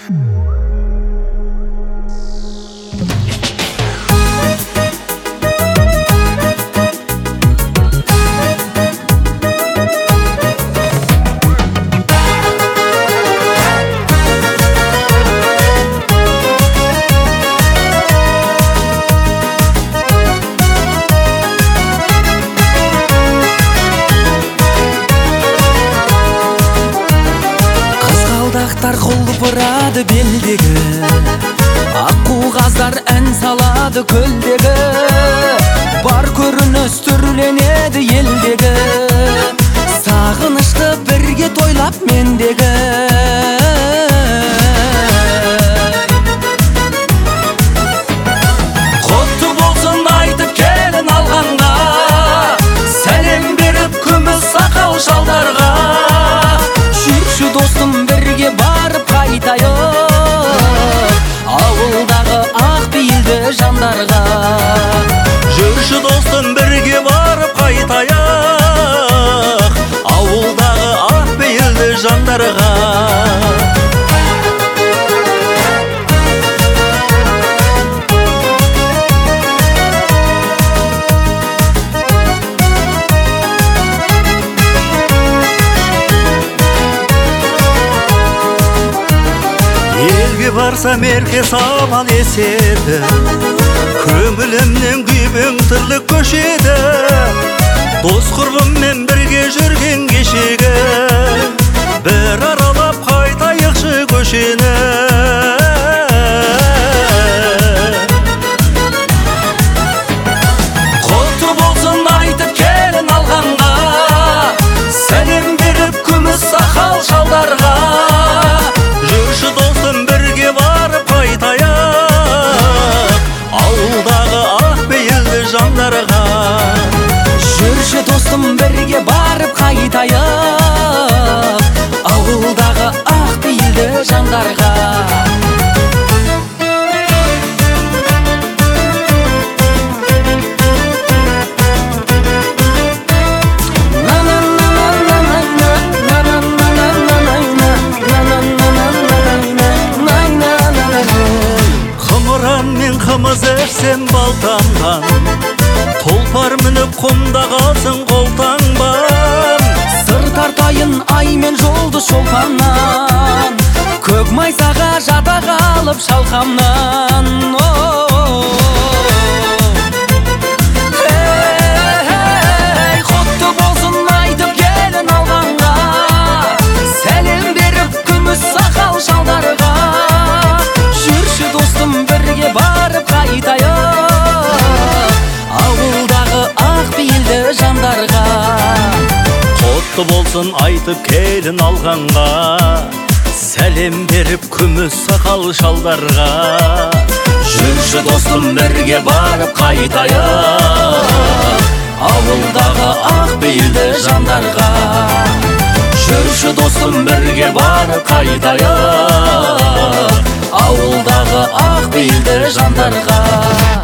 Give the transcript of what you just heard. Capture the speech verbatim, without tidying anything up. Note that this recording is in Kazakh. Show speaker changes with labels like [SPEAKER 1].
[SPEAKER 1] Құлпырады белдегі, аққу қаздар ән салады көлдегі, бар көрініс түрленеді елдегі, сағынышты бірге тойлап мендегі. Құтты болсын айтып келін алғанға, сәлем беріп күміс сақал шалдарға. Жүрші достым бірге барып қайтайық, ауылдағы ақ пейілді жандарға.
[SPEAKER 2] Жүрші достым бірге барып қайтайық, ауылдағы ақ пейілді жандарға. Елге барсам еркес аман еседі, көңілімнен күйбең тірлік көшеді. Дос құрбыммен бірге жүрген кешегі, бір аралап қайтайықшы көшені.
[SPEAKER 1] Құтты болсын айтып келін алғанға, сәлем беріп күміс сақал шалдарға.
[SPEAKER 2] Жүрші достым бірге барып қайтайық, ауылдағы ақ пейілді жандарға.
[SPEAKER 1] Жүрші достым бірге барып қайтайық, ауылдағы ақ пейілді жандарға.
[SPEAKER 2] Қымыз әрсем балтамнан, толпар мініп құмда қалсын қолтаңбан.
[SPEAKER 1] Сыр тартайын ай мен жолды шолпаннан, көк майсаға жата қалып шалқамнан. Құтты болсын айтып келін алғанға, сәлем беріп күміс сақал шалдарға. Жүрші достым бірге барып қайтайық, ауылдағы ақ пейілді жандарға.
[SPEAKER 2] Құтты болсын айтып келін алғанға, сәлем беріп күміс сақал шалдарға.
[SPEAKER 1] Жүрші достым бірге барып қайтайық, ауылдағы ақ пейілді жандарға. Жүрші достым бірге барып қайтайық, ауылдағы ақ пейілді жандарға.